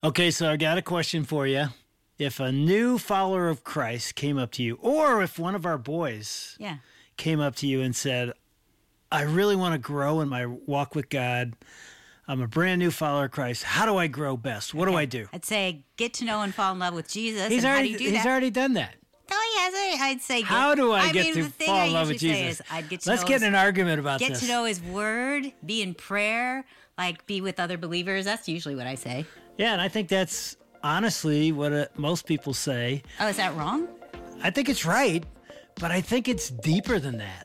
Okay, so I got a question for you. If a new follower of Christ came up to you, or if one of our boys came up to you and said, I really want to grow in my walk with God. I'm a brand new follower of Christ. How do I grow best? What do I do? I'd say get to know and fall in love with Jesus. He's and already, how do you do he's that? already done that. No, he hasn't. I'd say How do I get to the thing fall I in love with usually say Jesus? is I'd get to Let's know get in his, an argument about get this. to know his word, be in prayer, like be with other believers. That's usually what I say. Yeah, and I think that's honestly what most people say. Oh, is that wrong? I think it's right, but I think it's deeper than that.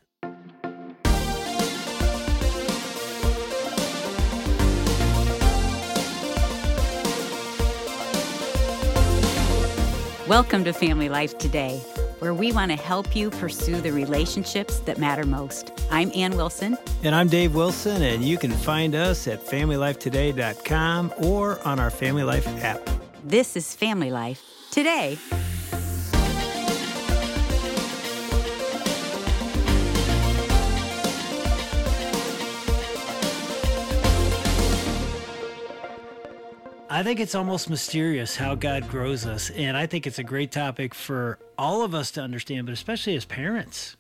Welcome to Family Life Today, where we want to help you pursue the relationships that matter most. I'm Ann Wilson. And I'm Dave Wilson, and you can find us at FamilyLifeToday.com or on our Family Life app. This is Family Life Today. I think it's almost mysterious how God grows us, and I think it's a great topic for all of us to understand, but especially as parents.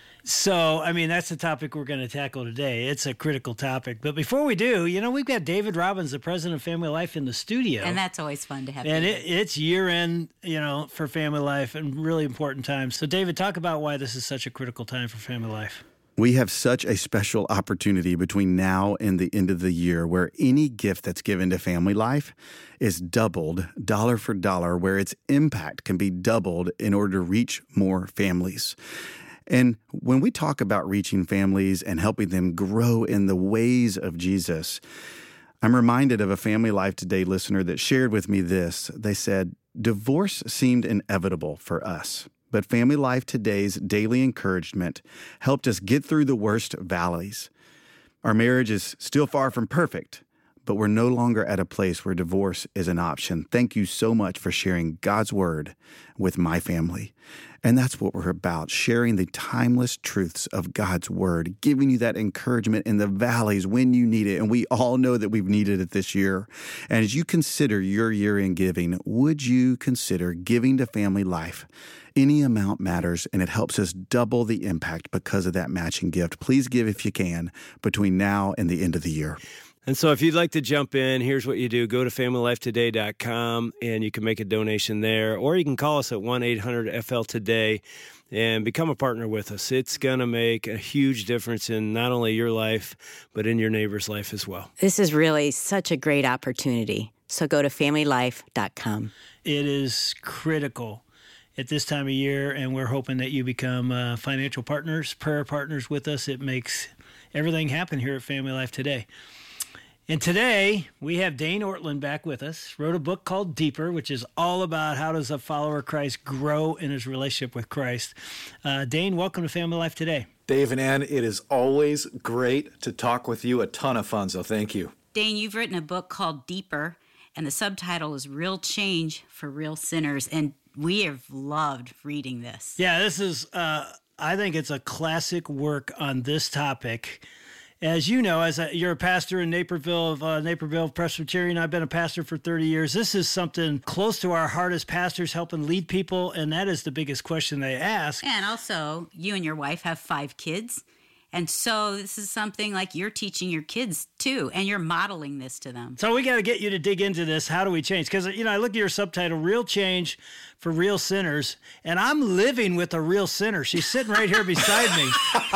So, I mean, that's the topic we're going to tackle today. It's a critical topic. But before we do, we've got David Robbins, the president of Family Life, in the studio. And that's always fun to have. And it's year-end, for Family Life and really important times. So, David, talk about why this is such a critical time for Family Life. We have such a special opportunity between now and the end of the year where any gift that's given to Family Life is doubled dollar for dollar, where its impact can be doubled in order to reach more families. And when we talk about reaching families and helping them grow in the ways of Jesus, I'm reminded of a Family Life Today listener that shared with me this. They said, divorce seemed inevitable for us. But Family Life Today's daily encouragement helped us get through the worst valleys. Our marriage is still far from perfect, but we're no longer at a place where divorce is an option. Thank you so much for sharing God's word with my family. And that's what we're about, sharing the timeless truths of God's word, giving you that encouragement in the valleys when you need it. And we all know that we've needed it this year. And as you consider your year-end giving, would you consider giving to Family Life? Any amount matters, and it helps us double the impact because of that matching gift. Please give if you can between now and the end of the year. And so if you'd like to jump in, here's what you do. Go to FamilyLifeToday.com, and you can make a donation there. Or you can call us at 1-800-FL-TODAY and become a partner with us. It's going to make a huge difference in not only your life, but in your neighbor's life as well. This is really such a great opportunity. So go to FamilyLife.com. It is critical at this time of year, and we're hoping that you become financial partners, prayer partners with us. It makes everything happen here at Family Life Today. And today, we have Dane Ortlund back with us. Wrote a book called Deeper, which is all about how does a follower of Christ grow in his relationship with Christ. Dane, welcome to Family Life Today. Dave and Ann, it is always great to talk with you. A ton of fun, so thank you. Dane, you've written a book called Deeper, and the subtitle is Real Change for Real Sinners. And we have loved reading this. Yeah, this is, I think it's a classic work on this topic. As you know, you're a pastor in Naperville Presbyterian. I've been a pastor for 30 years. This is something close to our heart as pastors, helping lead people, and that is the biggest question they ask. And also, you and your wife have 5 kids. And so this is something like you're teaching your kids too, and you're modeling this to them. So we got to get you to dig into this. How do we change? Because, I look at your subtitle, Real Change for Real Sinners, and I'm living with a real sinner. She's sitting right here beside me.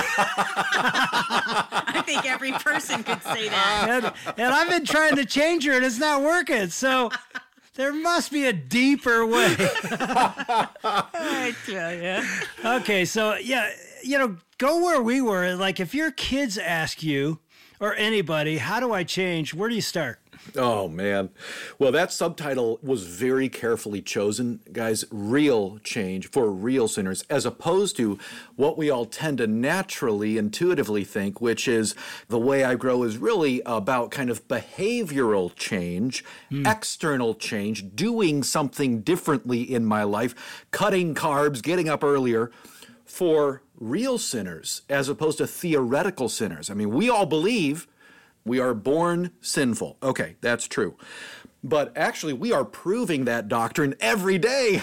I think every person could say that. And I've been trying to change her, and it's not working. So there must be a deeper way. I tell you. Okay, so, go where we were. Like, if your kids ask you, or anybody, how do I change? Where do you start? Oh, man. Well, that subtitle was very carefully chosen, guys. Real change for real sinners, as opposed to what we all tend to naturally, intuitively think, which is the way I grow is really about kind of behavioral change, external change, doing something differently in my life, cutting carbs, getting up earlier. For real sinners, as opposed to theoretical sinners. I mean, we all believe we are born sinful. Okay, that's true. But actually, we are proving that doctrine every day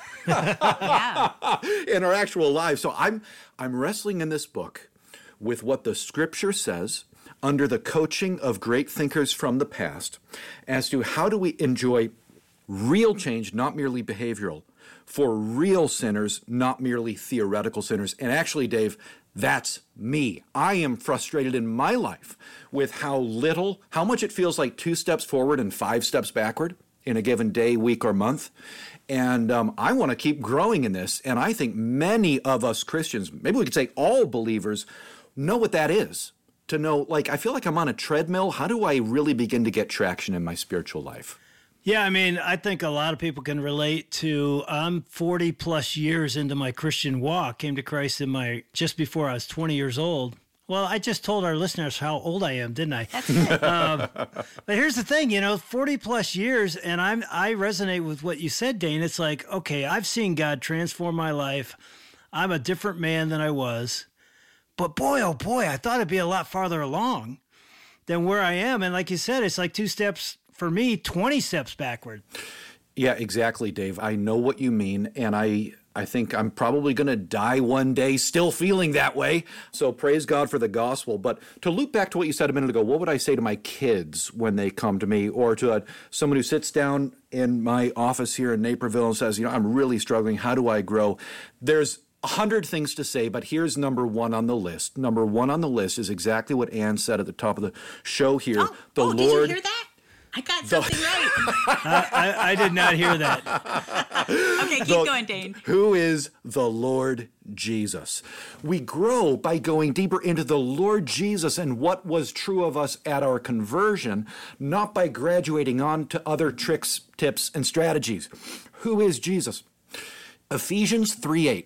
Yeah. in our actual lives. So I'm wrestling in this book with what the Scripture says under the coaching of great thinkers from the past as to how do we enjoy real change, not merely behavioral, for real sinners, not merely theoretical sinners. And actually, Dave, that's me. I am frustrated in my life with how much it feels like 2 steps forward and 5 steps backward in a given day, week, or month. And I want to keep growing in this. And I think many of us Christians, maybe we could say all believers, know what that is. To know, like, I feel like I'm on a treadmill. How do I really begin to get traction in my spiritual life? Yeah, I mean, I think a lot of people can relate to, I'm 40 plus years into my Christian walk, came to Christ just before I was 20 years old. Well, I just told our listeners how old I am, didn't I? That's good. But here's the thing, 40 plus years, and I resonate with what you said, Dane. It's like, okay, I've seen God transform my life. I'm a different man than I was. But boy, oh boy, I thought it'd be a lot farther along than where I am. And like you said, it's like 2 steps for me, 20 steps backward. Yeah, exactly, Dave. I know what you mean. And I think I'm probably going to die one day still feeling that way. So praise God for the gospel. But to loop back to what you said a minute ago, what would I say to my kids when they come to me, or to someone who sits down in my office here in Naperville and says, I'm really struggling. How do I grow? There's 100 things to say, but here's number 1 on the list. Number 1 on the list is exactly what Ann said at the top of the show here. Did you hear that? I got something right. I did not hear that. Okay, keep going, Dane. Who is the Lord Jesus? We grow by going deeper into the Lord Jesus and what was true of us at our conversion, not by graduating on to other tricks, tips, and strategies. Who is Jesus? Ephesians 3:8.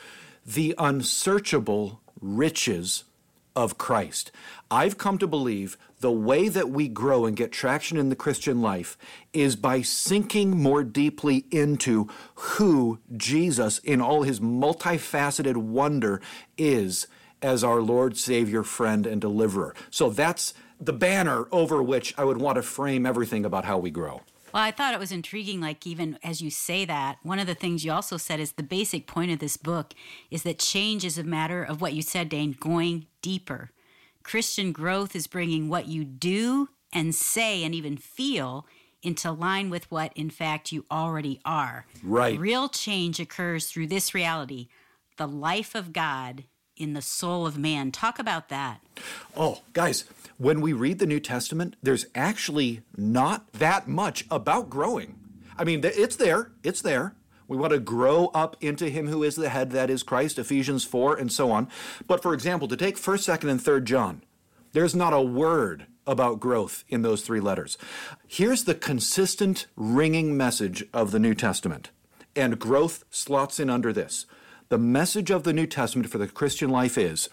The unsearchable riches of Christ. I've come to believe the way that we grow and get traction in the Christian life is by sinking more deeply into who Jesus, in all his multifaceted wonder, is as our Lord, Savior, friend, and deliverer. So that's the banner over which I would want to frame everything about how we grow. Well, I thought it was intriguing, like even as you say that, one of the things you also said is the basic point of this book is that change is a matter of what you said, Dane, going deeper. Christian growth is bringing what you do and say and even feel into line with what, in fact, you already are. Right. Real change occurs through this reality, the life of God in the soul of man. Talk about that. Oh, guys, when we read the New Testament, there's actually not that much about growing. I mean, it's there. It's there. We want to grow up into him who is the head, that is Christ, Ephesians 4, and so on. But for example, to take 1st, 2nd, and 3rd John, there's not a word about growth in those 3 letters. Here's the consistent ringing message of the New Testament. And growth slots in under this. The message of the New Testament for the Christian life is,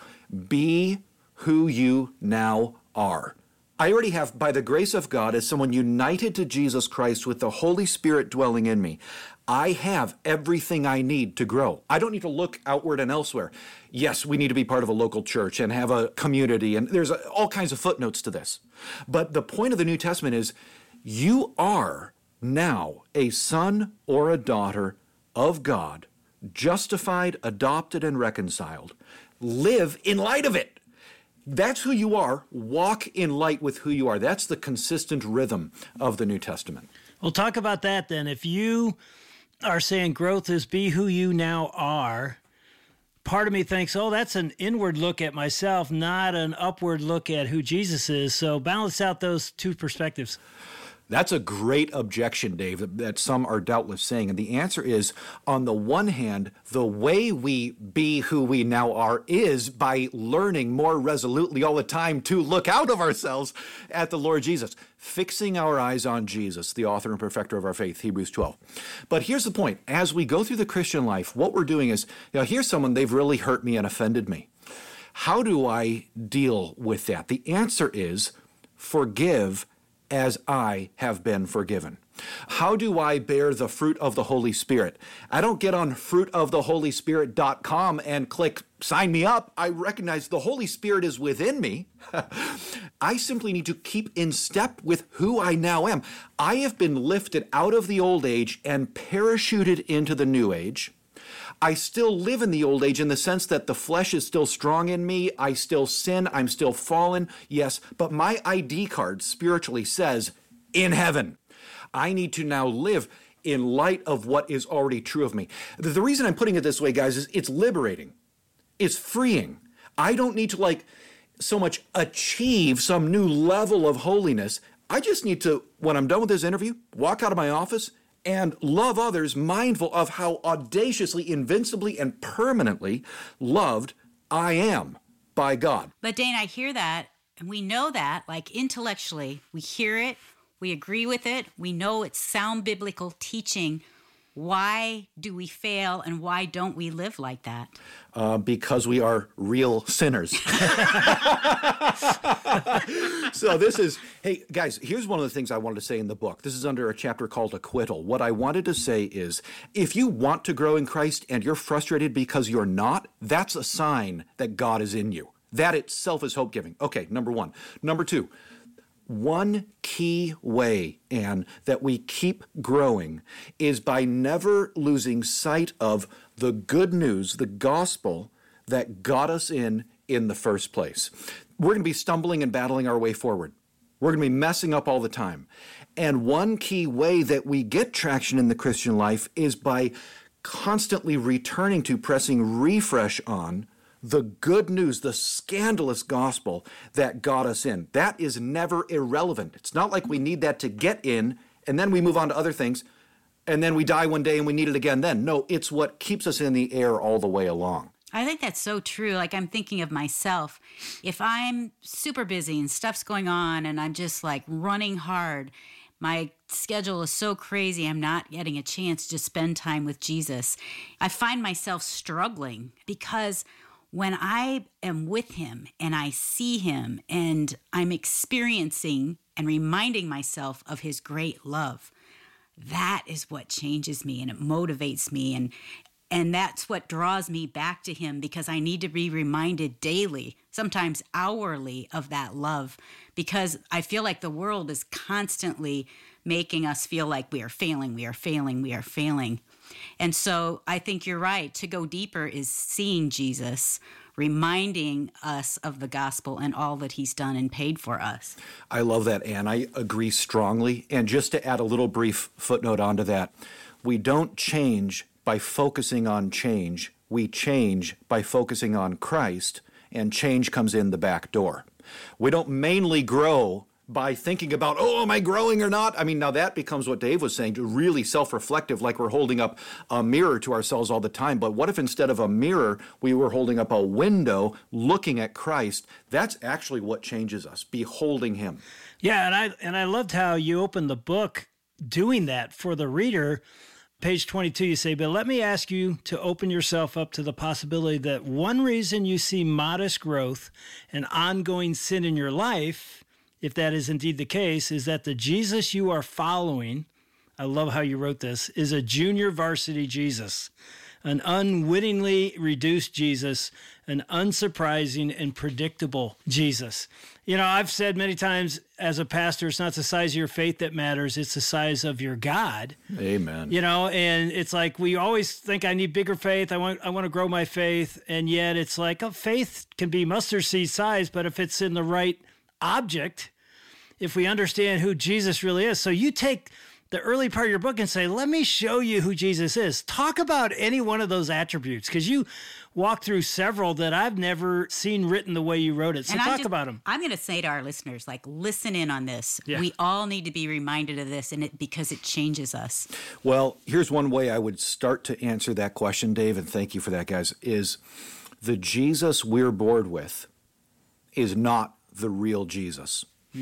be who you now are. I already have, by the grace of God, as someone united to Jesus Christ with the Holy Spirit dwelling in me, I have everything I need to grow. I don't need to look outward and elsewhere. Yes, we need to be part of a local church and have a community, and there's all kinds of footnotes to this. But the point of the New Testament is, you are now a son or a daughter of God, justified, adopted, and reconciled. Live in light of it. That's who you are. Walk in light with who you are. That's the consistent rhythm of the New Testament. Well, talk about that then. If you are saying growth is be who you now are, part of me thinks, oh, that's an inward look at myself, not an upward look at who Jesus is. So balance out those 2 perspectives. That's a great objection, Dave, that some are doubtless saying. And the answer is, on the one hand, the way we be who we now are is by learning more resolutely all the time to look out of ourselves at the Lord Jesus, fixing our eyes on Jesus, the author and perfecter of our faith, Hebrews 12. But here's the point. As we go through the Christian life, what we're doing is, here's someone, they've really hurt me and offended me. How do I deal with that? The answer is, forgive as I have been forgiven. How do I bear the fruit of the Holy Spirit? I don't get on fruitoftheholyspirit.com and click sign me up. I recognize the Holy Spirit is within me. I simply need to keep in step with who I now am. I have been lifted out of the old age and parachuted into the new age. I still live in the old age in the sense that the flesh is still strong in me. I still sin. I'm still fallen. Yes, but my ID card spiritually says in heaven. I need to now live in light of what is already true of me. The reason I'm putting it this way, guys, is it's liberating. It's freeing. I don't need to so much achieve some new level of holiness. I just need to, when I'm done with this interview, walk out of my office and love others, mindful of how audaciously, invincibly, and permanently loved I am by God. But Dane, I hear that, and we know that, intellectually, we hear it, we agree with it, we know it's sound biblical teaching. Why do we fail, and why don't we live like that? Because we are real sinners. So hey, guys, here's one of the things I wanted to say in the book. This is under a chapter called Acquittal. What I wanted to say is, if you want to grow in Christ and you're frustrated because you're not, that's a sign that God is in you. That itself is hope-giving. Okay, number one. Number two, one key way, Anne, that we keep growing is by never losing sight of the good news, the gospel that got us in the first place. We're going to be stumbling and battling our way forward. We're going to be messing up all the time. And one key way that we get traction in the Christian life is by constantly returning to, pressing refresh on the good news, the scandalous gospel that got us in. That is never irrelevant. It's not like we need that to get in, and then we move on to other things, and then we die one day and we need it again then. No, it's what keeps us in the air all the way along. I think that's so true. I'm thinking of myself. If I'm super busy and stuff's going on and I'm just running hard, my schedule is so crazy, I'm not getting a chance to spend time with Jesus. I find myself struggling because when I am with him and I see him and I'm experiencing and reminding myself of his great love, that is what changes me and it motivates me. And that's what draws me back to him, because I need to be reminded daily, sometimes hourly, of that love, because I feel like the world is constantly making us feel like we are failing, we are failing, we are failing. And so I think you're right. To go deeper is seeing Jesus, reminding us of the gospel and all that he's done and paid for us. I love that, Anne. I agree strongly. And just to add a little brief footnote onto that, we don't change by focusing on change. We change by focusing on Christ, and change comes in the back door. We don't mainly grow by thinking about, am I growing or not? I mean, now that becomes what Dave was saying, really self-reflective, like we're holding up a mirror to ourselves all the time. But what if instead of a mirror, we were holding up a window looking at Christ? That's actually what changes us, beholding him. Yeah, and I loved how you opened the book doing that for the reader. Page 22, you say, but let me ask you to open yourself up to the possibility that one reason you see modest growth and ongoing sin in your life, if that is indeed the case, is that the Jesus you are following, I love how you wrote this, is a junior varsity Jesus, an unwittingly reduced Jesus, an unsurprising and predictable Jesus. I've said many times as a pastor, it's not the size of your faith that matters, it's the size of your God. Amen. And it's like we always think I need bigger faith, I want to grow my faith, and yet it's like faith can be mustard seed size, but if it's in the right object, if we understand who Jesus really is. So you take the early part of your book and say, let me show you who Jesus is. Talk about any one of those attributes, because you walk through several that I've never seen written the way you wrote it. So talk about them. I'm going to say to our listeners, listen in on this. Yeah. We all need to be reminded of this, because it changes us. Well, here's one way I would start to answer that question, Dave, and thank you for that, guys, is the Jesus we're bored with is not the real Jesus.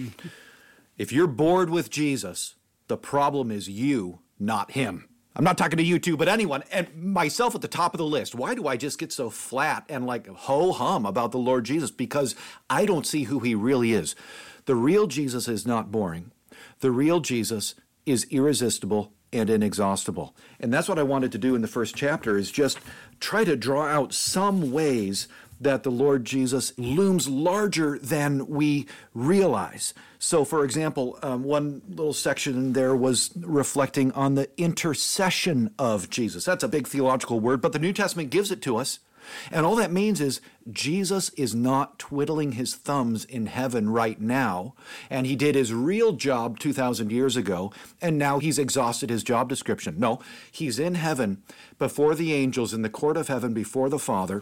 If you're bored with Jesus, the problem is you, not him. I'm not talking to you two, but anyone, and myself at the top of the list. Why do I just get so flat and ho-hum about the Lord Jesus? Because I don't see who he really is. The real Jesus is not boring. The real Jesus is irresistible and inexhaustible. And that's what I wanted to do in the first chapter, is just try to draw out some ways that the Lord Jesus looms larger than we realize. So, for example, one little section in there was reflecting on the intercession of Jesus. That's a big theological word, but the New Testament gives it to us. And all that means is Jesus is not twiddling his thumbs in heaven right now, and he did his real job 2,000 years ago, and now he's exhausted his job description. No, he's in heaven before the angels, in the court of heaven before the Father,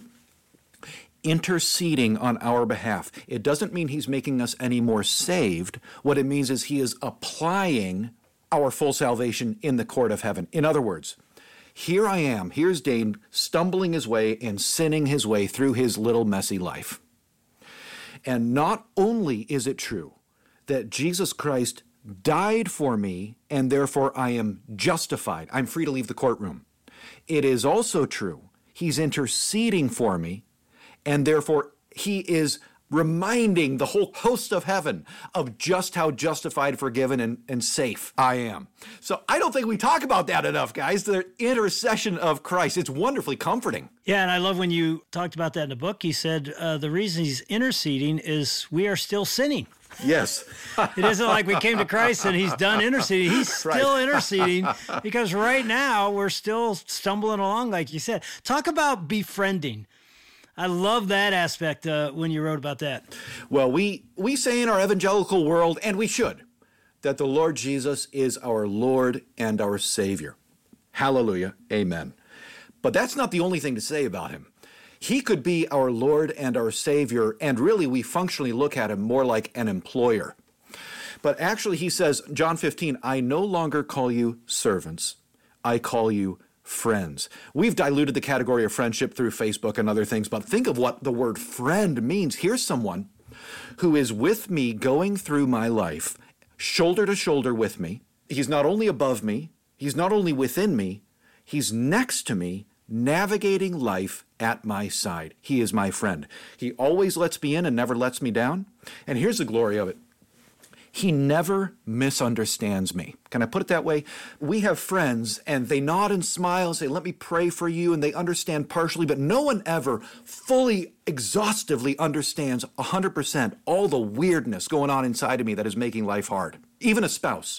interceding on our behalf. It doesn't mean he's making us any more saved. What it means is he is applying our full salvation in the court of heaven. In other words, here I am, here's Dane stumbling his way and sinning his way through his little messy life. And not only is it true that Jesus Christ died for me and therefore I am justified, I'm free to leave the courtroom. It is also true he's interceding for me, and therefore he is reminding the whole host of heaven of just how justified, forgiven, and safe I am. So I don't think we talk about that enough, guys. The intercession of Christ. It's wonderfully comforting. Yeah, and I love when you talked about that in the book. He said the reason he's interceding is we are still sinning. Yes. It isn't like we came to Christ and he's done interceding. He's still interceding because right now we're still stumbling along, like you said. Talk about befriending. I love that aspect when you wrote about that. Well, we say in our evangelical world, and we should, that the Lord Jesus is our Lord and our Savior. Hallelujah. Amen. But that's not the only thing to say about him. He could be our Lord and our Savior, and really we functionally look at him more like an employer. But actually he says, John 15, I no longer call you servants, I call you friends. We've diluted the category of friendship through Facebook and other things, but think of what the word friend means. Here's someone who is with me going through my life, shoulder to shoulder with me. He's not only above me, he's not only within me, he's next to me, navigating life at my side. He is my friend. He always lets me in and never lets me down. And here's the glory of it. He never misunderstands me. Can I put it that way? We have friends and they nod and smile and say, let me pray for you, and they understand partially, but no one ever fully, exhaustively understands 100% all the weirdness going on inside of me that is making life hard. Even a spouse.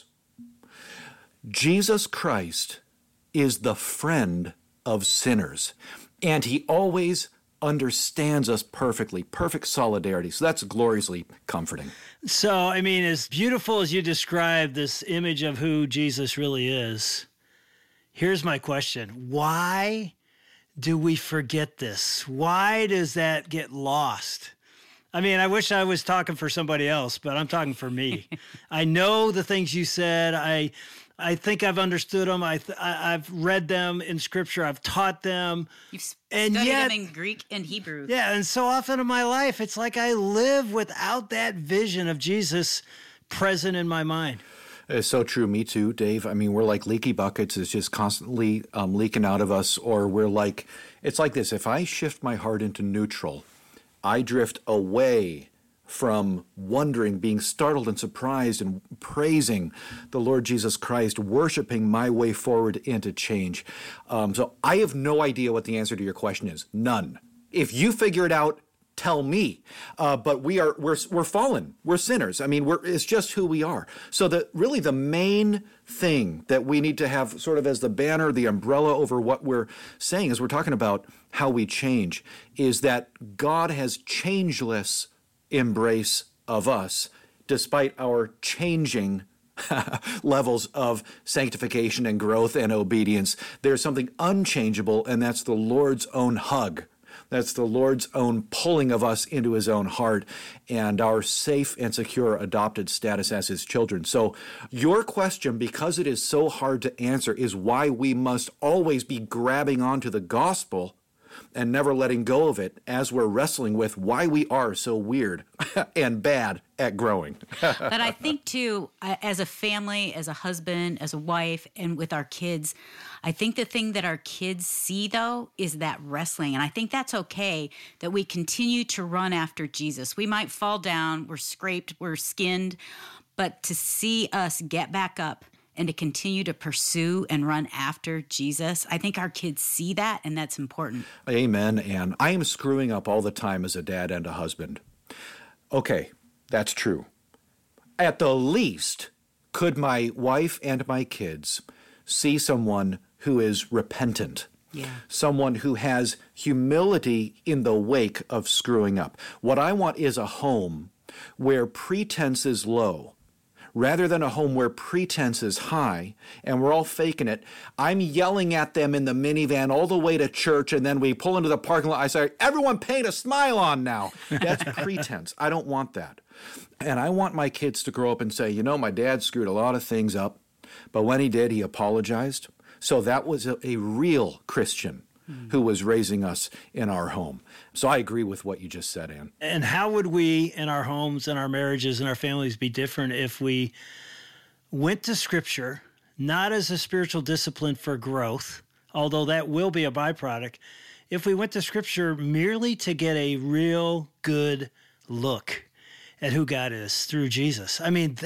Jesus Christ is the friend of sinners, and he always understands us perfectly, perfect solidarity. So that's gloriously comforting. So, I mean, as beautiful as you describe this image of who Jesus really is, here's my question. Why do we forget this? Why does that get lost? I mean, I wish I was talking for somebody else, but I'm talking for me. I know the things you said. I think I've understood them. I've read them in Scripture. I've taught them. You've studied them in Greek and Hebrew. Yeah, and so often in my life, it's like I live without that vision of Jesus present in my mind. It's so true. Me too, Dave. I mean, we're like leaky buckets. It's just constantly leaking out of us. Or we're like, it's like this. If I shift my heart into neutral, I drift away from wondering, being startled and surprised and praising the Lord Jesus Christ, worshiping my way forward into change. So I have no idea what the answer to your question is. None. If you figure it out, tell me. But we're fallen. We're sinners. I mean, it's just who we are. So really the main thing that we need to have sort of as the banner, the umbrella over what we're saying as we're talking about how we change, is that God has changeless embrace of us despite our changing levels of sanctification and growth and obedience. There's something unchangeable, and that's the Lord's own hug. That's the Lord's own pulling of us into his own heart and our safe and secure adopted status as his children. So your question, because it is so hard to answer, is why we must always be grabbing onto the gospel and never letting go of it as we're wrestling with why we are so weird and bad at growing. But I think, too, as a family, as a husband, as a wife, and with our kids, I think the thing that our kids see, though, is that wrestling. And I think that's okay that we continue to run after Jesus. We might fall down, we're scraped, we're skinned, but to see us get back up and to continue to pursue and run after Jesus. I think our kids see that, and that's important. Amen. And I am screwing up all the time as a dad and a husband. Okay, that's true. At the least, could my wife and my kids see someone who is repentant? Yeah. Someone who has humility in the wake of screwing up. What I want is a home where pretense is low, rather than a home where pretense is high and we're all faking it. I'm yelling at them in the minivan all the way to church, and then we pull into the parking lot. I say, everyone paint a smile on now. That's pretense. I don't want that. And I want my kids to grow up and say, my dad screwed a lot of things up, but when he did, he apologized. So that was a real Christian who was raising us in our home. So I agree with what you just said, Ann. And how would we in our homes and our marriages and our families be different if we went to Scripture, not as a spiritual discipline for growth, although that will be a byproduct, if we went to Scripture merely to get a real good look at who God is through Jesus? I mean,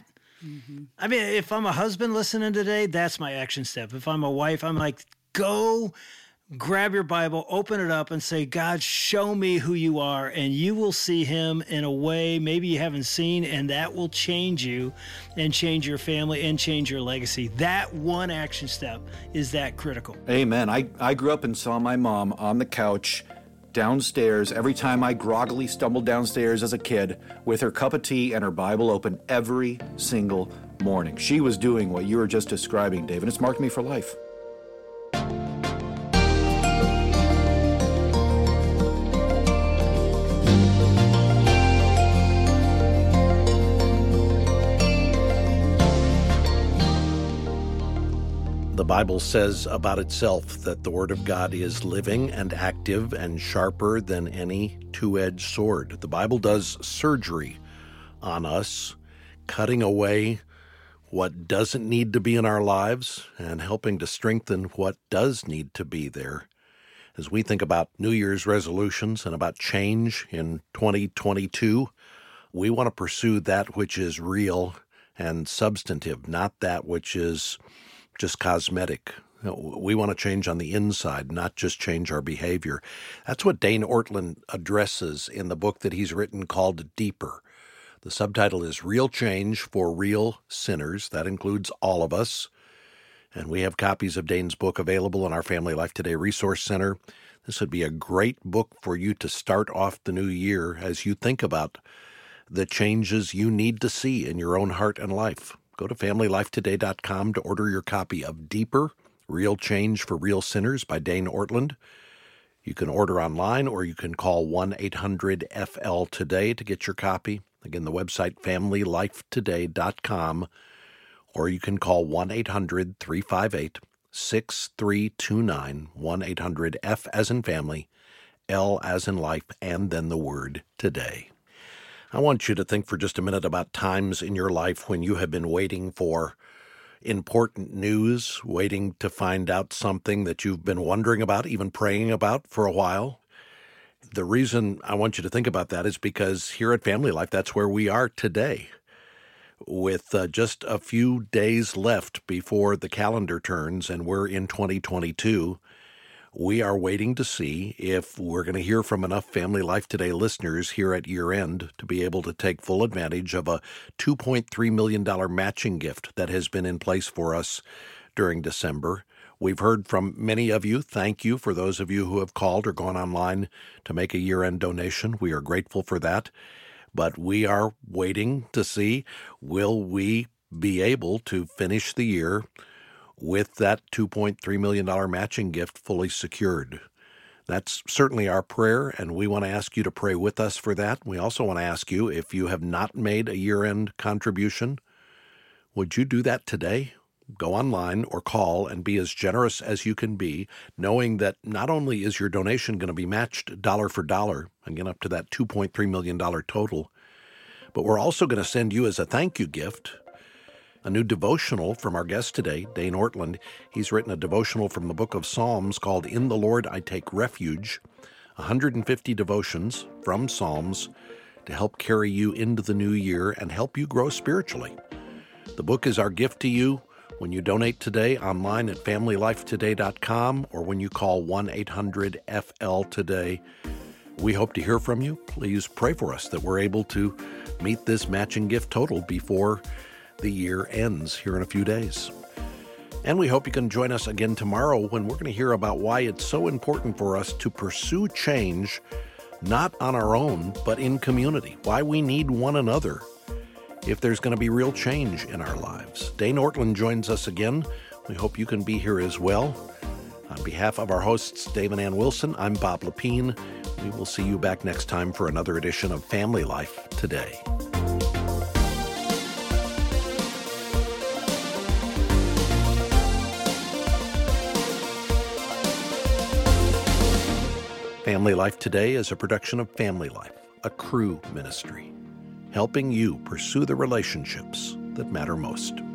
if I'm a husband listening today, that's my action step. If I'm a wife, I'm like, go grab your Bible, open it up, and say, God, show me who you are, and you will see him in a way maybe you haven't seen, and that will change you and change your family and change your legacy. That one action step is that critical. Amen. I grew up and saw my mom on the couch downstairs every time I groggily stumbled downstairs as a kid with her cup of tea and her Bible open every single morning. She was doing what you were just describing, Dave, and it's marked me for life. The Bible says about itself that the Word of God is living and active and sharper than any two-edged sword. The Bible does surgery on us, cutting away what doesn't need to be in our lives and helping to strengthen what does need to be there. As we think about New Year's resolutions and about change in 2022, we want to pursue that which is real and substantive, not that which is just cosmetic. We want to change on the inside, not just change our behavior. That's what Dane Ortlund addresses in the book that he's written called Deeper. The subtitle is Real Change for Real Sinners. That includes all of us. And we have copies of Dane's book available in our Family Life Today Resource Center. This would be a great book for you to start off the new year as you think about the changes you need to see in your own heart and life. Go to FamilyLifeToday.com to order your copy of Deeper, Real Change for Real Sinners by Dane Ortlund. You can order online or you can call 1-800-FL-TODAY to get your copy. Again, the website FamilyLifeToday.com, or you can call 1-800-358-6329, 1-800-F as in family, L as in life, and then the word today. I want you to think for just a minute about times in your life when you have been waiting for important news, waiting to find out something that you've been wondering about, even praying about for a while. The reason I want you to think about that is because here at Family Life, that's where we are today. With just a few days left before the calendar turns and we're in 2022, we are waiting to see if we're going to hear from enough Family Life Today listeners here at year end to be able to take full advantage of a $2.3 million matching gift that has been in place for us during December. We've heard from many of you. Thank you for those of you who have called or gone online to make a year-end donation. We are grateful for that. But we are waiting to see, will we be able to finish the year with that $2.3 million matching gift fully secured? That's certainly our prayer, and we want to ask you to pray with us for that. We also want to ask you, if you have not made a year-end contribution, would you do that today? Go online or call and be as generous as you can be, knowing that not only is your donation going to be matched dollar for dollar, again up to that $2.3 million total, but we're also going to send you as a thank you gift a new devotional from our guest today, Dane Ortlund. He's written a devotional from the book of Psalms called In the Lord I Take Refuge, 150 devotions from Psalms to help carry you into the new year and help you grow spiritually. The book is our gift to you. When you donate today online at FamilyLifeToday.com or when you call 1-800-FL-TODAY, we hope to hear from you. Please pray for us that we're able to meet this matching gift total before the year ends here in a few days. And we hope you can join us again tomorrow when we're going to hear about why it's so important for us to pursue change, not on our own, but in community, why we need one another if there's going to be real change in our lives. Dane Ortlund joins us again. We hope you can be here as well. On behalf of our hosts, Dave and Ann Wilson, I'm Bob Lepine. We will see you back next time for another edition of Family Life Today. Family Life Today is a production of Family Life, a Cru ministry, helping you pursue the relationships that matter most.